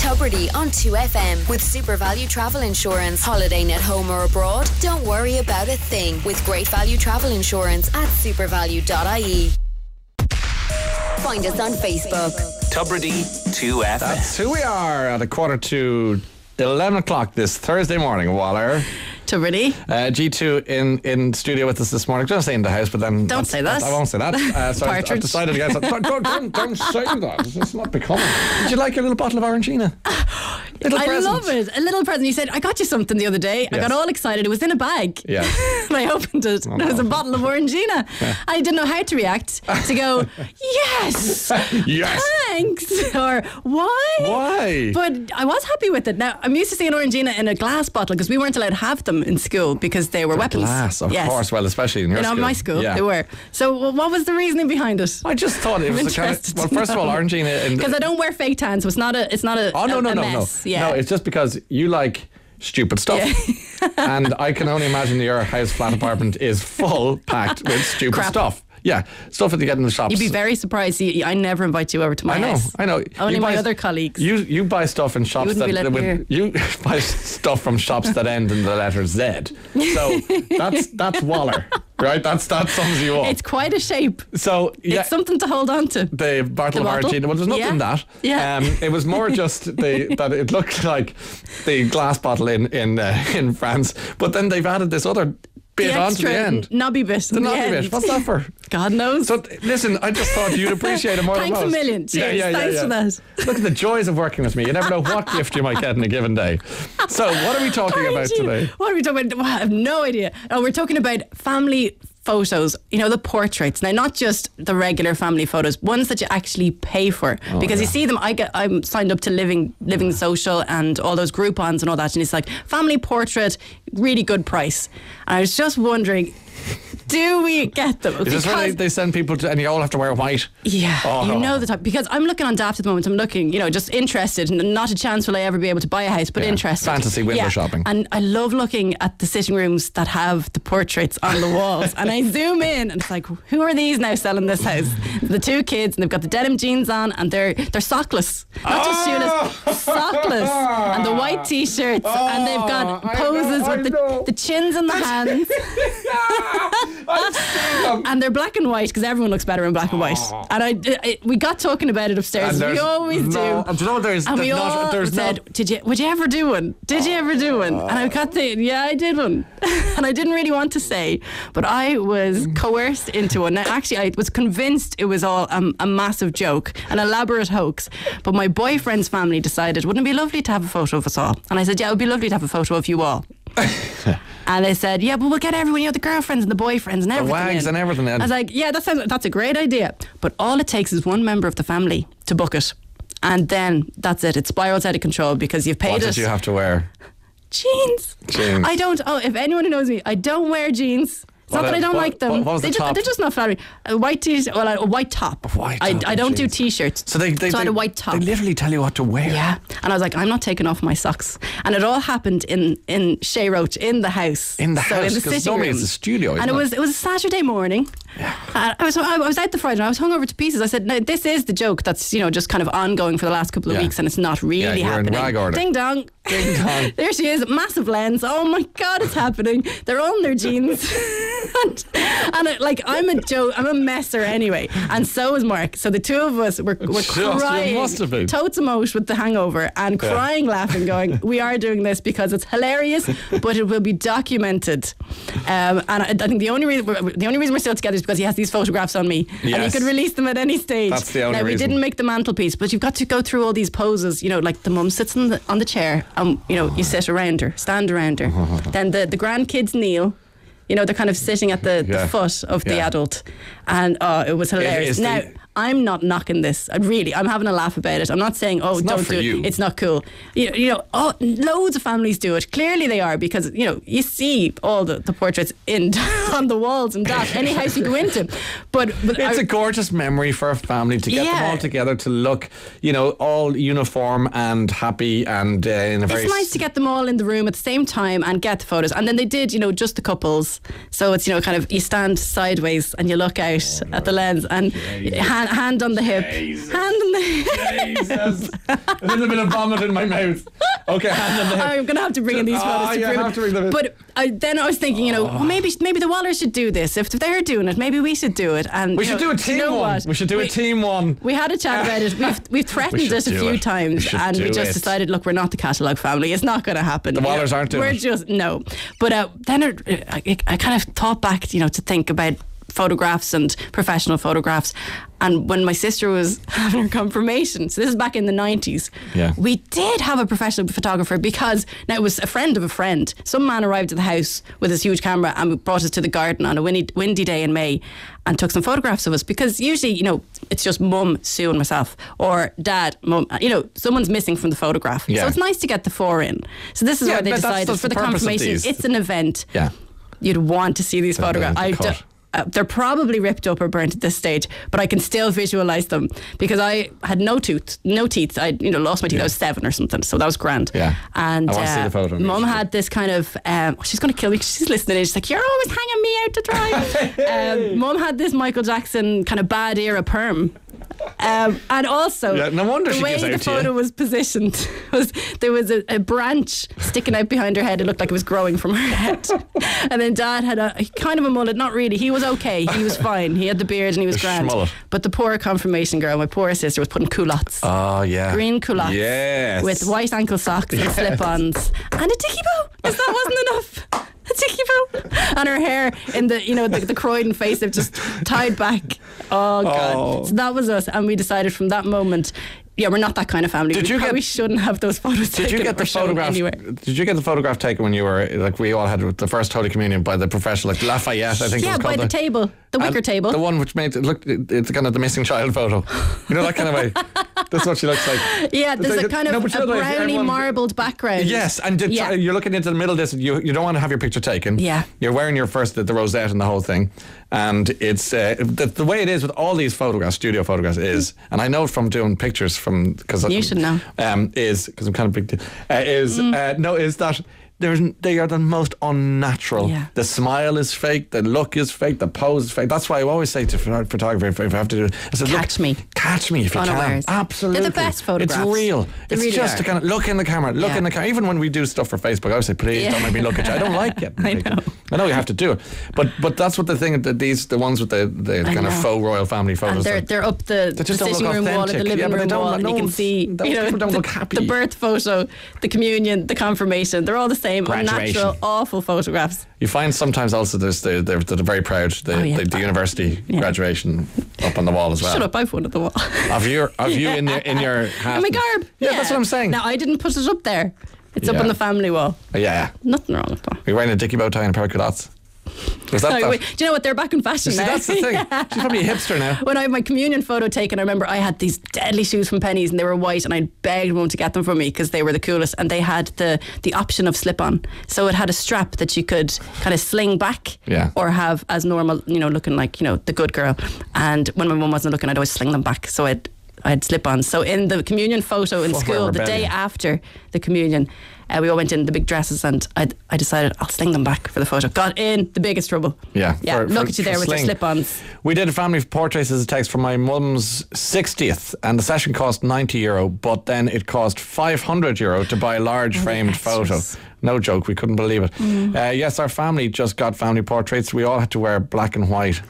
Tubridy on 2FM with Super Value Travel Insurance. Holidaying at home or abroad? Don't worry about a thing with Great Value Travel Insurance at supervalue.ie. Find us on Facebook. Tubridy 2FM. That's who we are at 11:15 this Thursday morning, Waller. Tubridy. G2 in studio with us this morning. Just say in the house, but then... Don't say that. I won't say that. So I've decided against that. Don't say that. It's not becoming. Did you like your little bottle of Orangina? I love it. A little present. You said, I got you something the other day. Yes. I got all excited. It was in a bag. Yeah. And I opened it. And it was a bottle of Orangina. Yeah. I didn't know how to react. To go, yes. Yes. Thanks. Or, why? But I was happy with it. Now, I'm used to seeing Orangina in a glass bottle because we weren't allowed to have them in school because they were weapons. Glass, of course. Well, especially in your school. In my school, they were. So what was the reasoning behind it? I just thought it was the kind of... Well, first of all, Orangina... Because I don't wear fake tan, so it's not a No. Yeah. No, it's just because you like stupid stuff. Yeah. And I can only imagine your house flat apartment is full packed with stupid stuff. Yeah, stuff that you get in the shops. You'd be very surprised. I never invite you over to my house. I know. Only my other colleagues. You buy stuff in shops you buy stuff from shops that end in the letter Z. So that's Waller, right? That sums you up. It's quite a shape. So it's something to hold on to. The bottle of Orangina. Well, there's nothing in that. Yeah. It was more just that it looked like the glass bottle in France, but then they've added this other bit onto the end. Knobby bit. The knobby bit. What's that for? God knows. So listen, I just thought you'd appreciate it more than most. Thanks a million. Cheers. Thanks for that. Look at the joys of working with me. You never know what gift you might get in a given day. So what are we talking about today? What are we talking about? Well, I have no idea. Oh, we're talking about family photos, the portraits. Now, not just the regular family photos, ones that you actually pay for. Because you see them, I'm signed up to Living Social and all those Groupons and all that, and it's like, family portrait, really good price. And I was just wondering, do we get them? Is this where they send people to, and you all have to wear white? Yeah, the type. Because I'm looking on Daft at the moment. I'm looking, just interested. Not a chance will I ever be able to buy a house, but interested. Fantasy window shopping. And I love looking at the sitting rooms that have the portraits on the walls. And I zoom in, and it's like, who are these now selling this house? The two kids, and they've got the denim jeans on, and they're sockless, not just shoeless, sockless, and the white t-shirts, and they've got poses with the chins in the hands. And they're black and white because everyone looks better in black and white. And we got talking about it upstairs. We always do. Do you know what and we all said, would you ever do one? Did you ever do one? And I got I did one. And I didn't really want to say, but I was coerced into one. Now, actually, I was convinced it was all a massive joke, an elaborate hoax. But my boyfriend's family decided, wouldn't it be lovely to have a photo of us all? And I said, yeah, it would be lovely to have a photo of you all. And they said, yeah, but we'll get everyone, the girlfriends and the boyfriends and everything. The wags and everything. I was like, yeah, that's a great idea. But all it takes is one member of the family to book it. And then that's it. It spirals out of control because you've paid it. What did you have to wear? Jeans. I don't, if anyone who knows me, I don't wear jeans. It's not that I don't like them. What was the top? They're just not flattering. A white t-shirt, a white top. I don't do t-shirts. So I had a white top. They literally tell you what to wear. Yeah. And I was like, I'm not taking off my socks. And it all happened in Shea Roach, in the house. In the house? In the sitting room. It's a studio, isn't it? And it was a Saturday morning. Yeah. I was out the Friday and I was hungover to pieces. I said, no, this is the joke that's, just kind of ongoing for the last couple of weeks and it's not really happening. In rag order. Ding dong. Ding dong. There she is, massive lens. Oh my God, it's happening. They're all in their jeans. and I'm a messer anyway. And so is Mark. So the two of us were crying. You must have been. Totes emote with the hangover and crying, laughing, going, we are doing this because it's hilarious, but it will be documented. And I think the only reason we're still together is because he has these photographs on me. Yes. And he could release them at any stage. That's the only reason. We didn't make the mantelpiece, but you've got to go through all these poses, like the mum sits on the chair and, you sit around her, stand around her. Then the grandkids kneel. They're kind of sitting at the foot of the adult. And it was hilarious. Now, I'm not knocking this. I'm having a laugh about it. I'm not saying, don't do it. It's not cool. Loads of families do it. Clearly they are because, you see all the portraits on on the walls and that any house you go into. But it's a gorgeous memory for a family to get them all together to look, all uniform and happy and in a very. It's nice to get them all in the room at the same time and get the photos. And then they did, just the couples. So it's kind of you stand sideways and you look out at the lens and hand on the hip, hand on the hip. Jesus. A little bit of vomit in my mouth. Okay, hand on the hip. I'm going to have to bring in these photos to prove have to bring them in. But then I was thinking, well, maybe the Wallers should do this. If they're doing it, maybe we should do it. And we should do a team one. What? We should do a team one. We had a chat about it. We've threatened it a few times, and we just decided, look, we're not the catalogue family. It's not going to happen. The Wallers aren't doing it. We're just no. But then I kind of thought back, to think about photographs and professional photographs. And when my sister was having her confirmation, so this is back in the 90s, we did have a professional photographer because now it was a friend of a friend. Some man arrived at the house with his huge camera and brought us to the garden on a windy day in May and took some photographs of us because usually, it's just mum, Sue and myself, or dad, mum, someone's missing from the photograph. So it's nice to get the four in. So this is where they decided for the confirmation, it's an event. Yeah. You'd want to see these photographs. They're probably ripped up or burnt at this stage, but I can still visualise them because I had no teeth. I lost my teeth. I was 7 or something, so that was grand. Yeah, and I want to see the photo. Mum had this kind of. She's going to kill me because she's listening. She's like, "You're always hanging me out to dry." Mum had this Michael Jackson kind of bad era perm. And also, no wonder the way the photo was positioned was there was a branch sticking out behind her head. It looked like it was growing from her head. And then Dad had a kind of a mullet. Not really. He was okay. He was fine. He had the beard and he was grand. Schmullet. But the poor confirmation girl, my poor sister, was putting culottes. Oh yeah, green culottes. Yes, with white ankle socks and slip-ons and a dicky bow. Because that wasn't enough. A dicky bow. And her hair in the Croydon face, they've just tied back. Oh God. So that was us, and we decided from that moment, we're not that kind of family. We shouldn't have those photos taken. Did you get the photograph? Did you get the photograph taken when you were we all had the first Holy Communion by the professional Lafayette? I think. Yeah, it was called by the table, the wicker table, the one which made it look. It's kind of the missing child photo. That kind of way. That's what she looks like. Yeah, there's a kind of a browny marbled background. Yes, and you're looking into the middle of this. You don't want to have your picture taken. Yeah, you're wearing your first the rosette and the whole thing, and it's the way it is with all these photographs, studio photographs is, and I know from doing pictures because you should know is because I'm kind of big deal is that they are the most unnatural. Yeah. The smile is fake, the look is fake, the pose is fake. That's why I always say to photographer, if I have to do it, I said, catch me if you can. Absolutely. They're the best photographs. It's real. It's really just to kind of look in the camera, in the camera. Even when we do stuff for Facebook, I always say, please don't make me look at you. I don't like it. I know you have to do it, but that's what the thing. The ones with the kind of faux royal family photos. And they're up the sitting room wall or the living room wall, and you can see people don't look happy. The birth photo, the communion, the confirmation. They're all the same. Unnatural, awful photographs. You find sometimes also they're very proud the university graduation up on the wall as well. Shut up! I've one at the wall. Of you in your hat. In my garb. Yeah, that's what I'm saying. No, I didn't put it up there. It's up on the family wall. Yeah. Nothing wrong with that. You're wearing a dicky bow tie and a pair of culottes. Was that do you know what? They're back in fashion now. That's the thing. She's probably a hipster now. When I had my communion photo taken, I remember I had these deadly shoes from Penneys and they were white, and I begged Mum to get them for me because they were the coolest, and they had the option of slip-on. So it had a strap that you could kind of sling back or have as normal, looking like, the good girl. And when my mum wasn't looking, I'd always sling them back. So I'd slip-on. So in the communion photo in school, the day after the communion, we all went in the big dresses, and I decided I'll sling them back for the photo. Got in the biggest trouble. Yeah. Look at you there with your slip-ons. We did a family portraits as a text for my mum's 60th, and the session cost €90, but then it cost €500 to buy a large framed photo. No joke, we couldn't believe it. Yes, our family just got family portraits. We all had to wear black and white.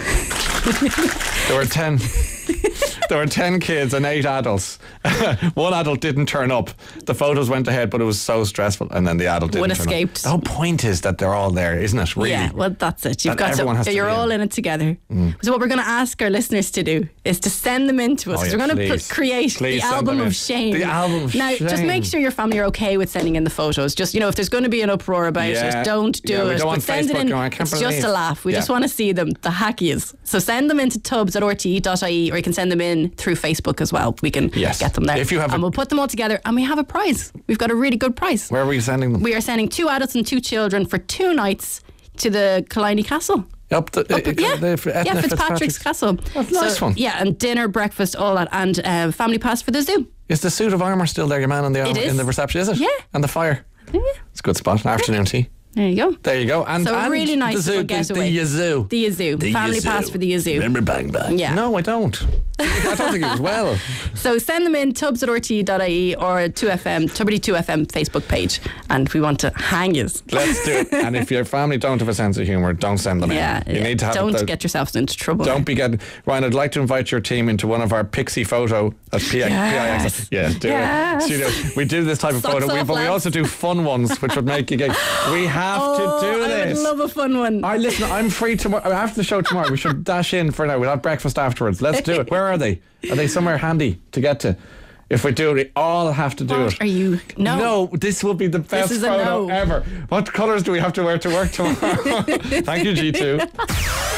There were 10. There were 10 kids and 8 adults. One adult didn't turn up. The photos went ahead, but it was so stressful. And then the adult didn't turn escaped. up. The whole point is that they're all there, isn't it? Really? Yeah, well, that's it. You've got to. You're all in it together. So what we're going to ask our listeners to do is to send them in to us. We're going to create the album of shame. The album of shame. Now, just make sure your family are okay with sending in the photos. Just, if there's going to be an uproar about it, don't do it. But send it in. It's just a laugh. We just want to see them, the hackies. So send them into tubs@rte.ie, or you can send them in through Facebook as well. We can get them there. And we'll put them all together, and we have a prize. We've got a really good prize. Where are we sending them? We are sending 2 adults and 2 children for 2 nights to the Killiney Castle. Up the Yeah, Fitzpatrick's Castle. That's a nice one. Yeah, and dinner, breakfast, all that, and family pass for the zoo. Is the suit of armour still there, your man in is. the reception? Is it? Yeah. And the fire? Yeah. It's a good spot. Afternoon tea. There you go. There you go. And So a and really nice the zoo, little getaway. The Yazoo. The Yazoo. Family pass for the Yazoo. Remember Bang Bang? Yeah. No, I don't. I don't think it was well. So send them in tubs@rte.ie or 2FM, Tuberty 2FM Facebook page, and we want to hang you. Let's do it. And if your family don't have a sense of humour, don't send them Yeah, in. You need to have don't get yourselves into trouble. Don't be getting... Ryan, I'd like to invite your team into one of our Pixie photo at PIX. Yeah, do Yes. it. Studio. We do this type of Socks photo, off, but we lads. also do fun ones, which would make you go, we have to do I this. would love a fun one. Listen, I'm free tomorrow. After the show tomorrow, we should dash in for now. We'll have breakfast afterwards. Let's do it. Where are they? Are they somewhere handy to get to? If we do it, we all have to do What it. are you? No. This will be the best is a photo no. ever. What colours do we have to wear to work tomorrow? Thank you, G2.